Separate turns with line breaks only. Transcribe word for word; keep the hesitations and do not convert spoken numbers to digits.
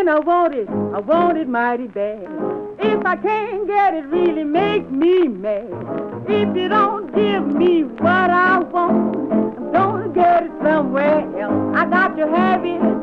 when I want it, I want it mighty bad. If I can't get it, really makes me mad. If you don't give me what I want, I'm gonna get it somewhere else. I got to have it